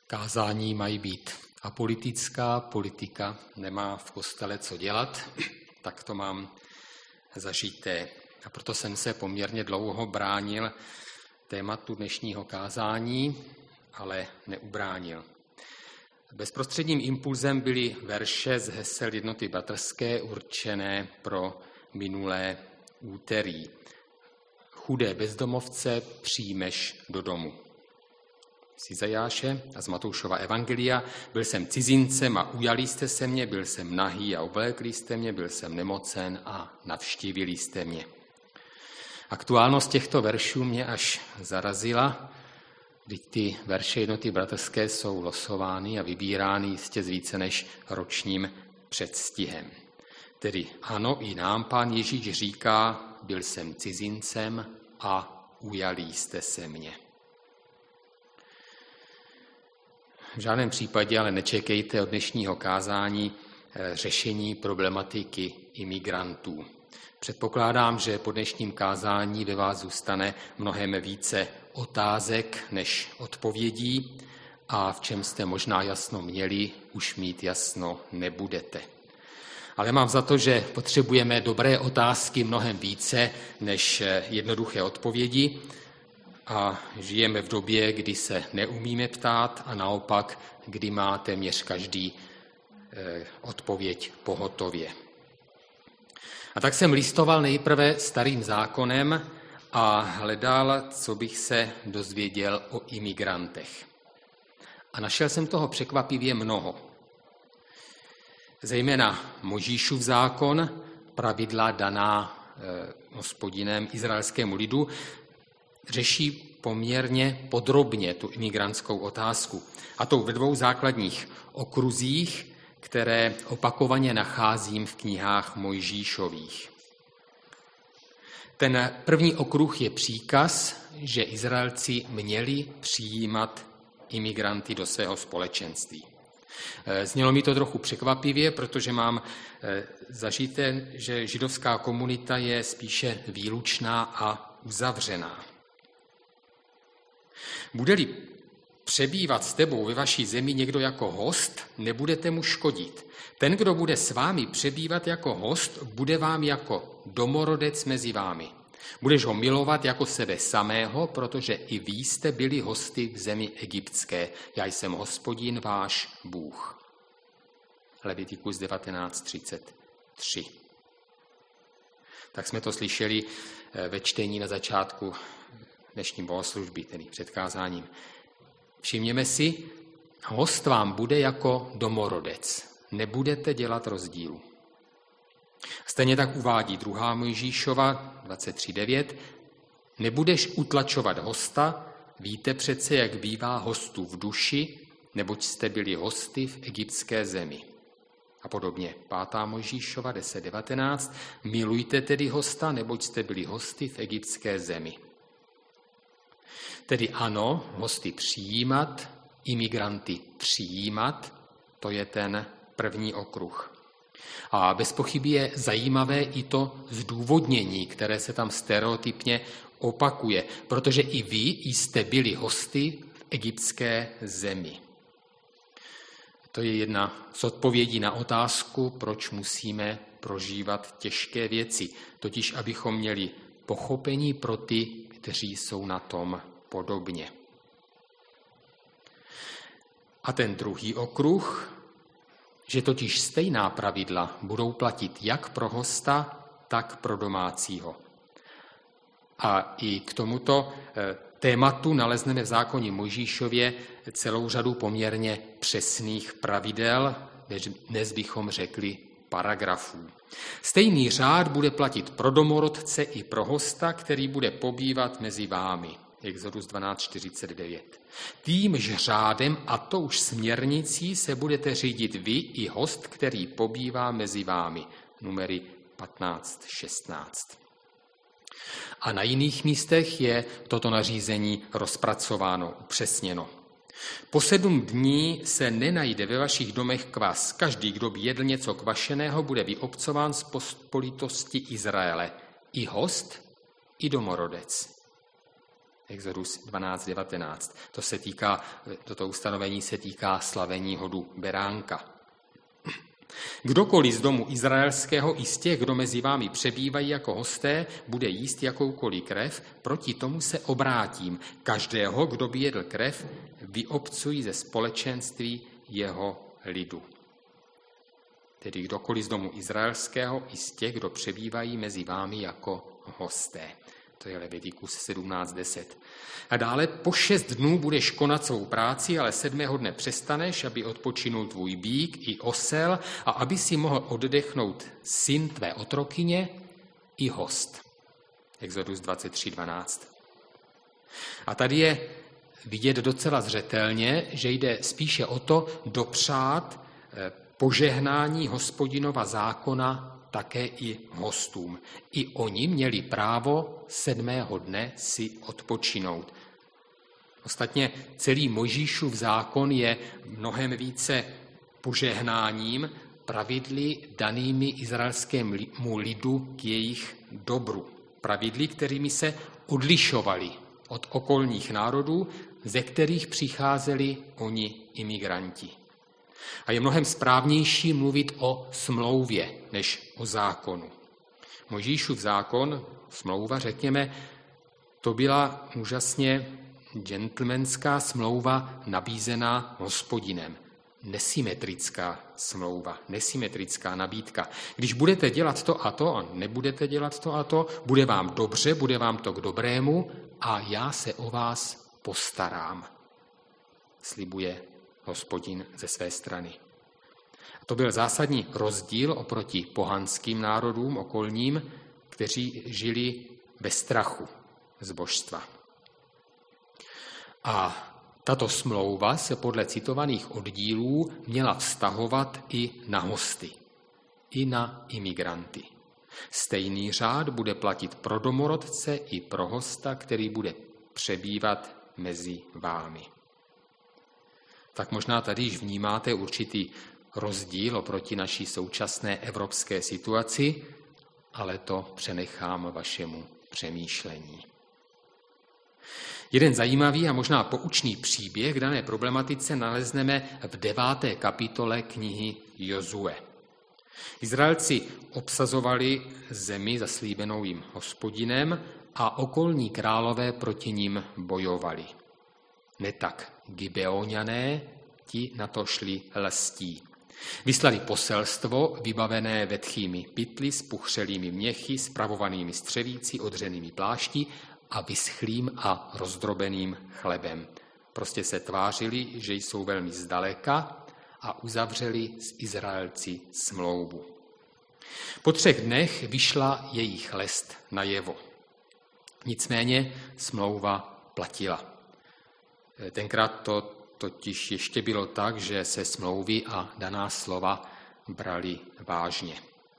Kázání mají být apolitická, politika nemá v kostele co dělat, tak to mám zažité. A proto jsem se poměrně dlouho bránil tématu dnešního kázání, ale neubránil. Bezprostředním impulzem byly verše z hesel Jednoty bratrské určené pro minulé úterý. Chudé bezdomovce přijmeš do domu. Z Izajáše a z Matoušova evangelia: byl jsem cizincem a ujali jste se mě, byl jsem nahý a oblékli jste mě, byl jsem nemocen a navštívili jste mě. Aktuálnost těchto veršů mě až zarazila, vždyť ty verše Jednoty bratrské jsou losovány a vybírány jistě s více než ročním předstihem. Tedy ano, i nám Pán Ježíš říká: byl jsem cizincem a ujali jste se mě. V žádném případě ale nečekejte od dnešního kázání řešení problematiky imigrantů. Předpokládám, že po dnešním kázání ve vás zůstane mnohem více otázek než odpovědí a v čem jste možná jasno měli, už mít jasno nebudete. Ale mám za to, že potřebujeme dobré otázky mnohem více než jednoduché odpovědi a žijeme v době, kdy se neumíme ptát a naopak, kdy má téměř každý odpověď pohotově. A tak jsem listoval nejprve Starým zákonem a hledal, co bych se dozvěděl o imigrantech. A našel jsem toho překvapivě mnoho. Zejména Mojžíšův zákon, pravidla daná Hospodinem izraelskému lidu, řeší poměrně podrobně tu imigrantskou otázku. A to ve dvou základních okruzích, které opakovaně nacházím v knihách Mojžíšových. Ten první okruh je příkaz, že Izraelci měli přijímat imigranty do svého společenství. Znělo mi to trochu překvapivě, protože mám zažité, že židovská komunita je spíše výlučná a uzavřená. Bude-li přebývat s tebou ve vaší zemi někdo jako host, nebudete mu škodit. Ten, kdo bude s vámi přebývat jako host, bude vám jako domorodec mezi vámi. Budeš ho milovat jako sebe samého, protože i vy jste byli hosty v zemi egyptské. Já jsem Hospodin váš Bůh. Levitikus 19:33. Tak jsme to slyšeli ve čtení na začátku dnešní bohoslužby, tedy před kázáním. Všimněme si, host vám bude jako domorodec. Nebudete dělat rozdílu. Stejně tak uvádí 2. Mojžíšova 23:9. Nebudeš utlačovat hosta, víte přece, jak bývá hostů v duši, neboť jste byli hosty v egyptské zemi. A podobně 5. Mojžíšova 10:19. Milujte tedy hosta, neboť jste byli hosty v egyptské zemi. Tedy ano, hosty přijímat, imigranty přijímat, to je ten první okruh. A bez pochyby je zajímavé i to zdůvodnění, které se tam stereotypně opakuje, protože i vy jste byli hosty v egyptské zemi. To je jedna z odpovědí na otázku, proč musíme prožívat těžké věci, totiž abychom měli pochopení pro ty, kteří jsou na tom podobně. A ten druhý okruh, že totiž stejná pravidla budou platit jak pro hosta, tak pro domácího. A i k tomuto tématu nalezneme v zákoně Mojžíšově celou řadu poměrně přesných pravidel, dnes bychom řekli paragrafů. Stejný řád bude platit pro domorodce i pro hosta, který bude pobývat mezi vámi. Exodus 12:49. Týmž řádem, a to už směrnicí, se budete řídit vy i host, který pobývá mezi vámi. Numery 15:16. A na jiných místech je toto nařízení rozpracováno, upřesněno. Po 7 dní se nenajde ve vašich domech kvas. Každý, kdo by jedl něco kvašeného, bude vyobcován z pospolitosti Izraele. I host, i domorodec. Exodus 12:19. Toto ustanovení se týká slavení hodu beránka. Kdokoliv z domu izraelského i z těch, kdo mezi vámi přebývají jako hosté, bude jíst jakoukoliv krev, proti tomu se obrátím. Každého, kdo by jedl krev, vyobcují ze společenství jeho lidu. Tedy kdokoliv z domu izraelského i z těch, kdo přebývají mezi vámi jako hosté. To je Levitikus 17:10. A dále po 6 dnů budeš konat svou práci, ale 7. dne přestaneš, aby odpočinul tvůj býk i osel a aby si mohl oddechnout syn tvé otrokyně i host. Exodus 23:12. A tady je vidět docela zřetelně, že jde spíše o to dopřát požehnání Hospodinova zákona také i hostům. I oni měli právo 7. dne si odpočinout. Ostatně celý Mojžíšův zákon je mnohem více požehnáním, pravidly danými izraelskému lidu k jejich dobru. Pravidly, kterými se odlišovali od okolních národů, ze kterých přicházeli oni imigranti. A je mnohem správnější mluvit o smlouvě, než o zákonu. Mojžíšův zákon, smlouva, řekněme, to byla úžasně gentlemanská smlouva nabízená Hospodinem. Nesymetrická smlouva, nesymetrická nabídka. Když budete dělat to a nebudete dělat to a to, bude vám dobře, bude vám to k dobrému a já se o vás postarám, slibuje Hospodin ze své strany. A to byl zásadní rozdíl oproti pohanským národům okolním, kteří žili ve strachu z božstva. A tato smlouva se podle citovaných oddílů měla vztahovat i na hosty, i na imigranty. Stejný řád bude platit pro domorodce i pro hosta, který bude přebývat mezi vámi. Tak možná tady již vnímáte určitý rozdíl oproti naší současné evropské situaci, ale to přenechám vašemu přemýšlení. Jeden zajímavý a možná poučný příběh k dané problematice nalezneme v 9. kapitole knihy Jozue. Izraelci obsazovali zemi zaslíbenou jim Hospodinem a okolní králové proti nim bojovali. Netak Gibeoňané, ti na to šli lstí. Vyslali poselstvo vybavené vetchými pytli, spuchřelými měchy, spravovanými střevíci, odřenými plášti a vyschlým a rozdrobeným chlebem. Prostě se tvářili, že jsou velmi zdaleka a uzavřeli s Izraelci smlouvu. Po 3 dnech vyšla jejich lest najevo. Nicméně smlouva platila. Tenkrát to totiž ještě bylo tak, že se smlouvy a daná slova brali vážně.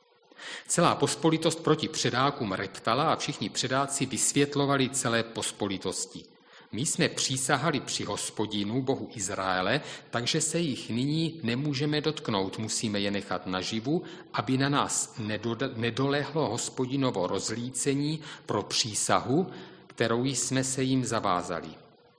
Celá pospolitost proti předákům reptala a všichni předáci vysvětlovali celé pospolitosti. My jsme přísahali při Hospodinu, Bohu Izraele, takže se jich nyní nemůžeme dotknout, musíme je nechat naživu, aby na nás nedolehlo Hospodinovo rozlícení pro přísahu, kterou jsme se jim zavázali.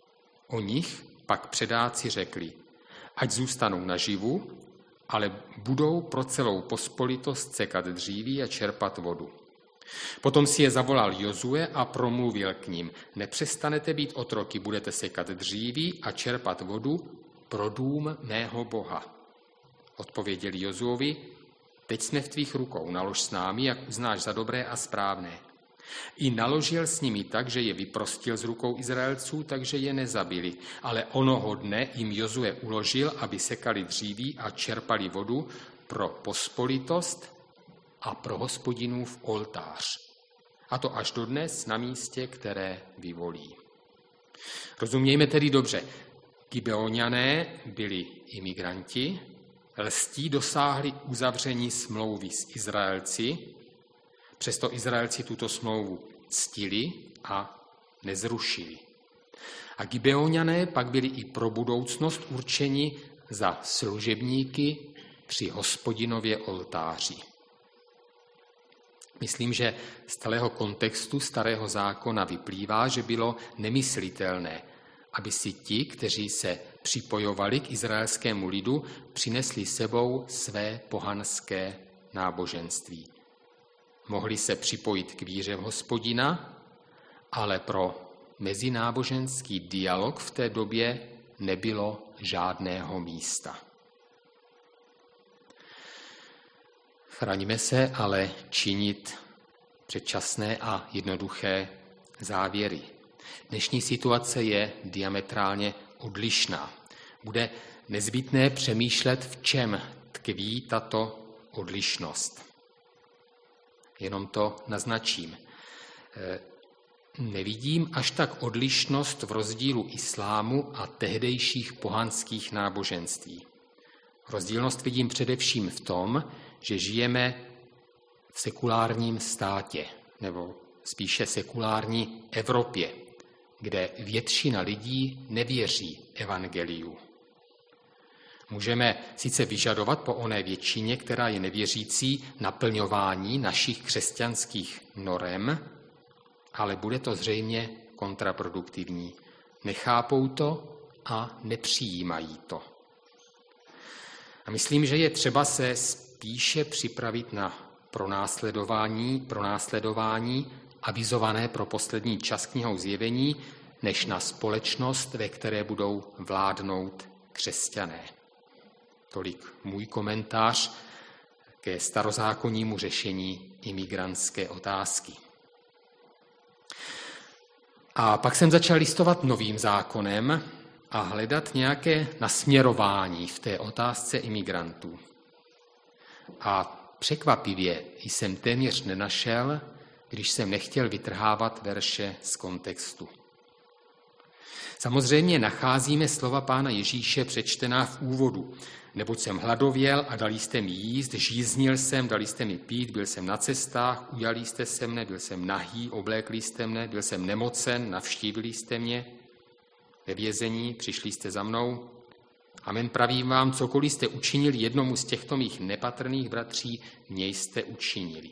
O nich pak předáci řekli, ať zůstanou naživu, ale budou pro celou pospolitost sekat dříví a čerpat vodu. Potom si je zavolal Jozue a promluvil k ním. Nepřestanete být otroky, budete sekat dříví a čerpat vodu pro dům mého Boha. Odpověděli Jozuovi, teď jsme v tvých rukou, nalož s námi, jak uznáš za dobré a správné. I naložil s nimi tak, že je vyprostil z rukou Izraelců, takže je nezabili. Ale onoho dne jim Jozue uložil, aby sekali dříví a čerpali vodu pro pospolitost a pro Hospodinův oltář. A to až dodnes na místě, které vyvolí. Rozumějme tedy dobře. Gibeoňané byli imigranti, lstí dosáhli uzavření smlouvy s Izraelci, přesto Izraelci tuto smlouvu ctili a nezrušili. A Gibeoňané pak byli i pro budoucnost určeni za služebníky při Hospodinově oltáři. Myslím, že z celého kontextu Starého zákona vyplývá, že bylo nemyslitelné, aby si ti, kteří se připojovali k izraelskému lidu, přinesli sebou své pohanské náboženství. Mohli se připojit k víře v Hospodina, ale pro mezináboženský dialog v té době nebylo žádného místa. Chraňme se ale činit předčasné a jednoduché závěry. Dnešní situace je diametrálně odlišná. Bude nezbytné přemýšlet, v čem tkví tato odlišnost. Jenom to naznačím. Nevidím až tak odlišnost v rozdílu islámu a tehdejších pohanských náboženství. Rozdílnost vidím především v tom, že žijeme v sekulárním státě, nebo spíše sekulární Evropě, kde většina lidí nevěří evangeliu. Můžeme sice vyžadovat po oné většině, která je nevěřící, naplňování našich křesťanských norem, ale bude to zřejmě kontraproduktivní. Nechápou to a nepřijímají to. A myslím, že je třeba se spíše připravit na pronásledování avizované pro poslední čas knihou Zjevení, než na společnost, ve které budou vládnout křesťané. Tolik můj komentář ke starozákonnímu řešení imigrantské otázky. A pak jsem začal listovat Novým zákonem a hledat nějaké nasměrování v té otázce imigrantů. A překvapivě jsem téměř nenašel, když jsem nechtěl vytrhávat verše z kontextu. Samozřejmě nacházíme slova Pána Ježíše přečtená v úvodu. Neboť jsem hladověl a dali jste mi jíst, žíznil jsem, dali jste mi pít, byl jsem na cestách, ujali jste se mne, byl jsem nahý, oblékli jste mne, byl jsem nemocen, navštívili jste mě, ve vězení, přišli jste za mnou. Amen, pravím vám, cokoliv jste učinili jednomu z těchto mých nepatrných bratří, mě jste učinili.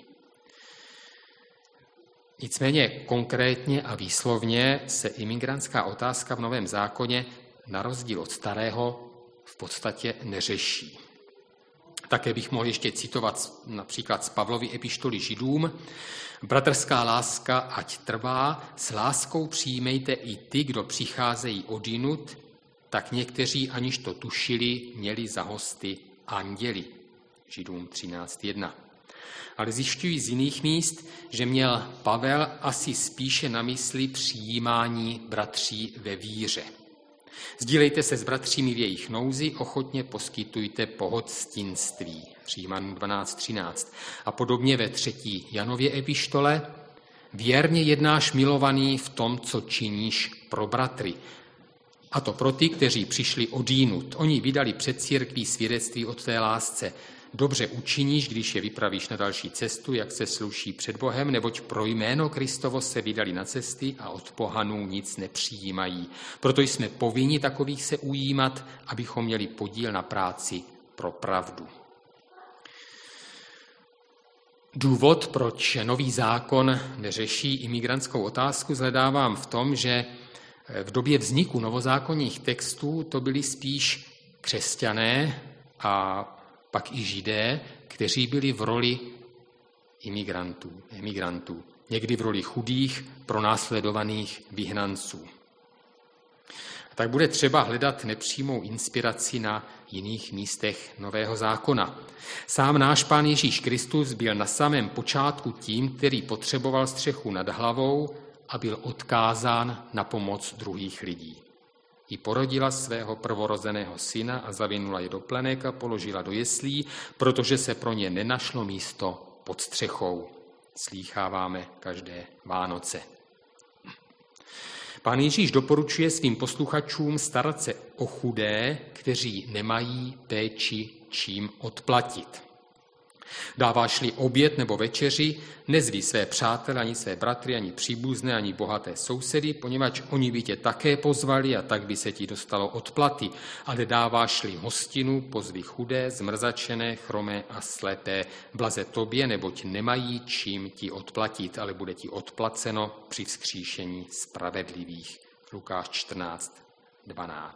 Nicméně konkrétně a výslovně se imigrantská otázka v Novém zákoně na rozdíl od Starého v podstatě neřeší. Také bych mohl ještě citovat například z Pavlovy epištoly Židům. Bratrská láska ať trvá, s láskou přijímejte i ty, kdo přicházejí odjinud, tak někteří, aniž to tušili, měli za hosty anděli. Židům 13.1. Ale zjišťuji z jiných míst, že měl Pavel asi spíše na mysli přijímání bratří ve víře. Sdílejte se s bratřími v jejich nouzi, ochotně poskytujte pohostinství. Římanům 12.13. A podobně ve 3. Janově epištole. Věrně jednáš, milovaný, v tom, co činíš pro bratry. A to pro ty, kteří přišli odjinud. Oni vydali před církví svědectví o té lásce. Dobře učiníš, když je vypravíš na další cestu, jak se sluší před Bohem, neboť pro jméno Kristovo se vydali na cesty a od pohanů nic nepřijímají. Proto jsme povinni takových se ujímat, abychom měli podíl na práci pro pravdu. Důvod, proč Nový zákon neřeší imigrantskou otázku, shledávám v tom, že v době vzniku novozákonních textů to byli spíš křesťané a pak i Židé, kteří byli v roli emigrantů, někdy v roli chudých, pronásledovaných vyhnanců. Tak bude třeba hledat nepřímou inspiraci na jiných místech Nového zákona. Sám náš Pán Ježíš Kristus byl na samém počátku tím, který potřeboval střechu nad hlavou a byl odkázán na pomoc druhých lidí. I porodila svého prvorozeného syna a zavinula je do plenek a položila do jeslí, protože se pro ně nenašlo místo pod střechou. Slýcháváme každé Vánoce. Pán Ježíš doporučuje svým posluchačům starat se o chudé, kteří nemají péči čím odplatit. Dáváš-li oběd nebo večeři, nezví své přátele, ani své bratry, ani příbuzné, ani bohaté sousedy, poněvadž oni by tě také pozvali a tak by se ti dostalo odplaty. Ale dáváš-li hostinu, pozvi chudé, zmrzačené, chromé a slepé. Blaze tobě, neboť nemají čím ti odplatit, ale bude ti odplaceno při vzkříšení spravedlivých. Lukáš 14:12.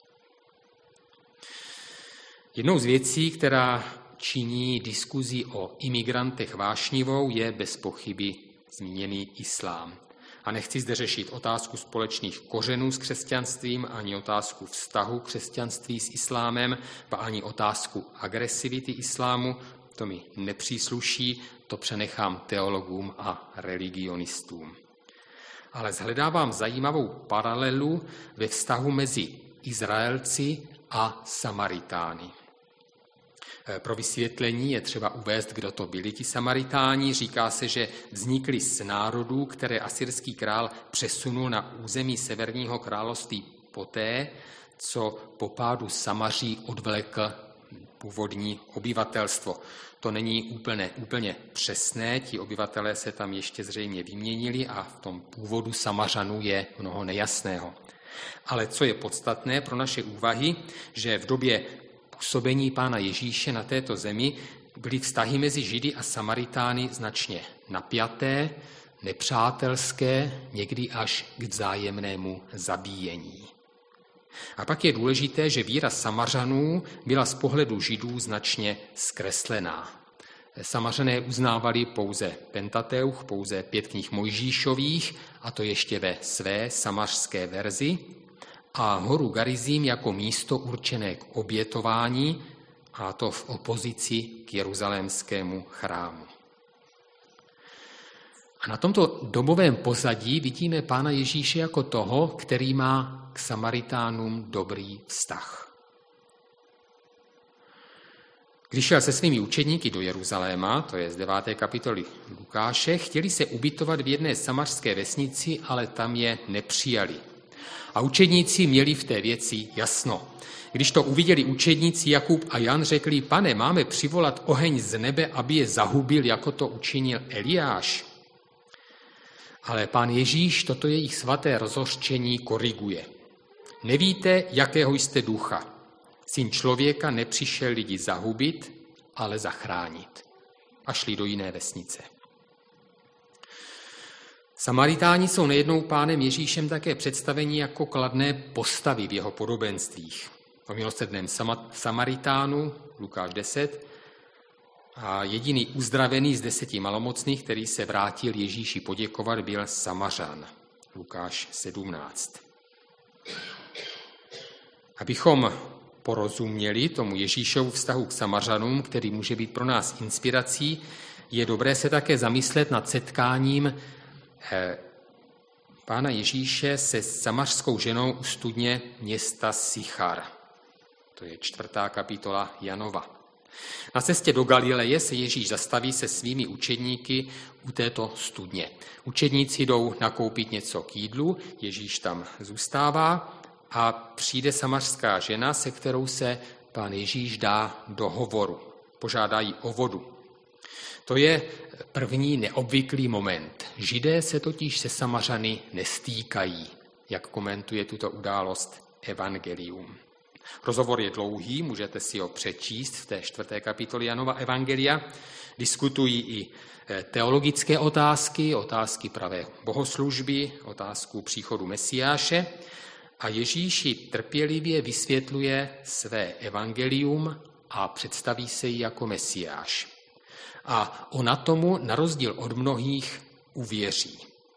Jednou z věcí, která činí diskuzi o imigrantech vášnivou, je bez pochyby zmíněný islám. A nechci zde řešit otázku společných kořenů s křesťanstvím, ani otázku vztahu křesťanství s islámem, a ani otázku agresivity islámu. To mi nepřísluší, to přenechám teologům a religionistům. Ale shledávám zajímavou paralelu ve vztahu mezi Izraelci a Samaritány. Pro vysvětlení je třeba uvést, kdo to byli ti Samaritáni. Říká se, že vznikli z národů, které asyrský král přesunul na území Severního království poté, co po pádu Samaří odvlekl původní obyvatelstvo. To není úplně přesné, ti obyvatelé se tam ještě zřejmě vyměnili a v tom původu Samařanů je mnoho nejasného. Ale co je podstatné pro naše úvahy, že v době působení Pána Ježíše na této zemi byly vztahy mezi Židy a Samaritány značně napjaté, nepřátelské, někdy až k vzájemnému zabíjení. A pak je důležité, že víra Samařanů byla z pohledu Židů značně zkreslená. Samařané uznávali pouze Pentateuch, pouze 5 knih Mojžíšových, a to ještě ve své samařské verzi, a horu Garizím jako místo určené k obětování, a to v opozici k jeruzalémskému chrámu. A na tomto dobovém pozadí vidíme Pána Ježíše jako toho, který má k Samaritánům dobrý vztah. Když šel se svými učedníky do Jeruzaléma, to je z 9. kapitoly Lukáše, chtěli se ubytovat v jedné samařské vesnici, ale tam je nepřijali. A učedníci měli v té věci jasno. Když to uviděli učedníci Jakub a Jan, řekli: Pane, máme přivolat oheň z nebe, aby je zahubil, jako to učinil Eliáš. Ale Pán Ježíš toto jejich svaté rozhořčení koriguje. Nevíte, jakého jste ducha. Syn člověka nepřišel lidi zahubit, ale zachránit. A šli do jiné vesnice. Samaritáni jsou nejednou Pánem Ježíšem také představeni jako kladné postavy v jeho podobenstvích. O milosrdném Samaritánu, Lukáš 10, a jediný uzdravený z 10 malomocných, který se vrátil Ježíši poděkovat, byl Samařan, Lukáš 17. Abychom porozuměli tomu Ježíšovu vztahu k Samařanům, který může být pro nás inspirací, je dobré se také zamyslet nad setkáním Pána Ježíše se samařskou ženou u studně města Sichar. To je 4. kapitola Janova. Na cestě do Galileje se Ježíš zastaví se svými učedníky u této studně. Učedníci jdou nakoupit něco k jídlu, Ježíš tam zůstává a přijde samařská žena, se kterou se Pán Ježíš dá do hovoru. Požádá jí o vodu. To je první neobvyklý moment. Židé se totiž se Samařany nestýkají, jak komentuje tuto událost Evangelium. Rozhovor je dlouhý, můžete si ho přečíst v té 4. kapitole Janova Evangelia. Diskutují i teologické otázky pravé bohoslužby, otázku příchodu Mesiáše, a Ježíš ji trpělivě vysvětluje své evangelium a představí se jí jako Mesiáš. A ona tomu, na rozdíl od mnohých, uvěří.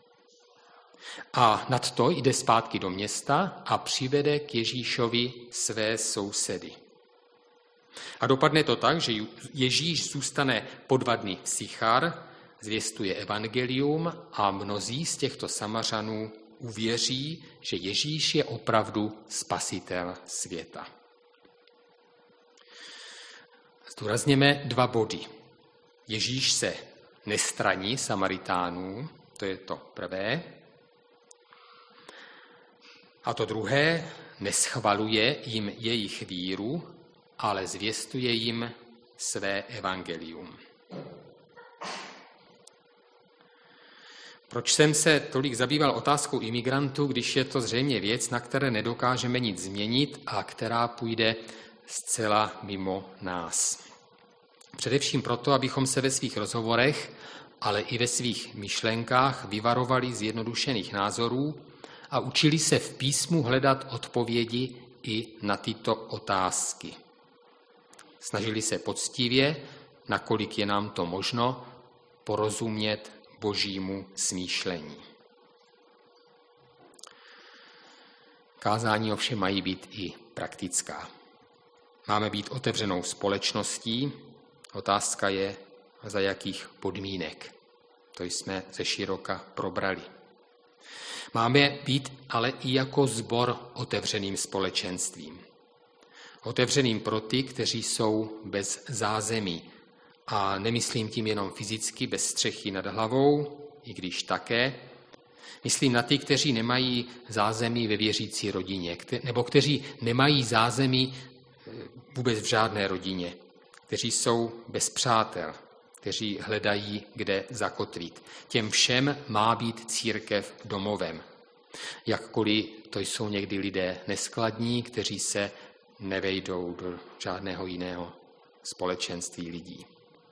A nadto jde zpátky do města a přivede k Ježíšovi své sousedy. A dopadne to tak, že Ježíš zůstane po 2 dny v Sichar, zvěstuje evangelium a mnozí z těchto Samařanů uvěří, že Ježíš je opravdu spasitel světa. Zdůrazněme 2 body. Ježíš se nestraní Samaritánů, to je to prvé. A to druhé, neschvaluje jim jejich víru, ale zvěstuje jim své evangelium. Proč jsem se tolik zabýval otázkou imigrantů, když je to zřejmě věc, na které nedokážeme nic změnit a která půjde zcela mimo nás? Především proto, abychom se ve svých rozhovorech, ale i ve svých myšlenkách vyvarovali zjednodušených názorů a učili se v písmu hledat odpovědi i na tyto otázky. Snažili se poctivě, nakolik je nám to možno, porozumět božímu smýšlení. Kázání ovšem mají být i praktická. Máme být otevřenou společností, otázka je, za jakých podmínek. To jsme ze široka probrali. Máme být ale i jako sbor otevřeným společenstvím. Otevřeným pro ty, kteří jsou bez zázemí. A nemyslím tím jenom fyzicky bez střechy nad hlavou, i když také. Myslím na ty, kteří nemají zázemí ve věřící rodině, nebo kteří nemají zázemí vůbec v žádné rodině, kteří jsou bez přátel, kteří hledají, kde zakotvit. Těm všem má být církev domovem. Jakkoliv to jsou někdy lidé neskladní, kteří se nevejdou do žádného jiného společenství lidí.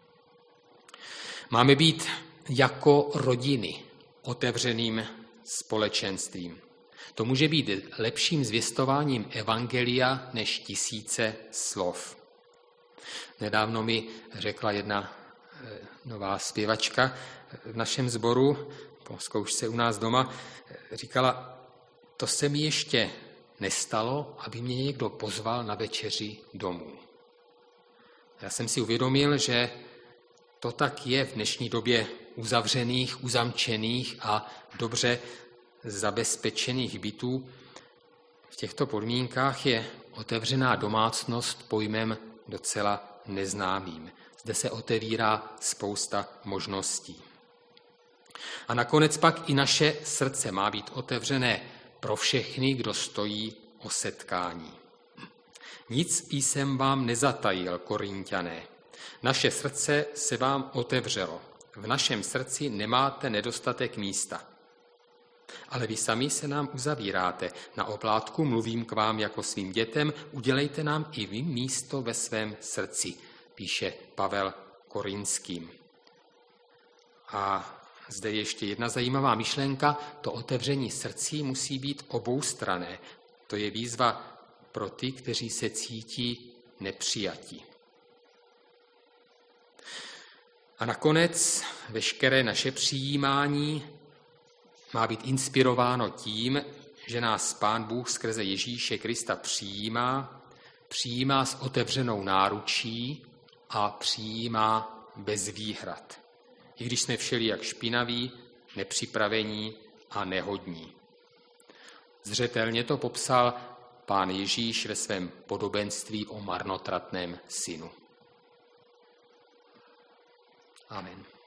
Máme být jako rodiny otevřeným společenstvím. To může být lepším zvěstováním evangelia než tisíce slov. Nedávno mi řekla jedna nová zpěvačka v našem sboru, po zkoušce u nás doma, říkala, to se mi ještě nestalo, aby mě někdo pozval na večeři domů. Já jsem si uvědomil, že to tak je v dnešní době uzavřených, uzamčených a dobře zabezpečených bytů. V těchto podmínkách je otevřená domácnost pojmem docela neznámým. Zde se otevírá spousta možností. A nakonec pak i naše srdce má být otevřené pro všechny, kdo stojí o setkání. Nic jsem vám nezatajil, Korinťané. Naše srdce se vám otevřelo. V našem srdci nemáte nedostatek místa. Ale vy sami se nám uzavíráte. Na oplátku mluvím k vám jako svým dětem, udělejte nám i vy místo ve svém srdci, píše Pavel Korinským. A zde ještě jedna zajímavá myšlenka, to otevření srdcí musí být oboustranné. To je výzva pro ty, kteří se cítí nepřijatí. A nakonec veškeré naše přijímání má být inspirováno tím, že nás Pán Bůh skrze Ježíše Krista přijímá s otevřenou náručí a přijímá bez výhrad. I když jsme všelijak špinaví, nepřipravení a nehodní. Zřetelně to popsal Pán Ježíš ve svém podobenství o marnotratném synu. Amen.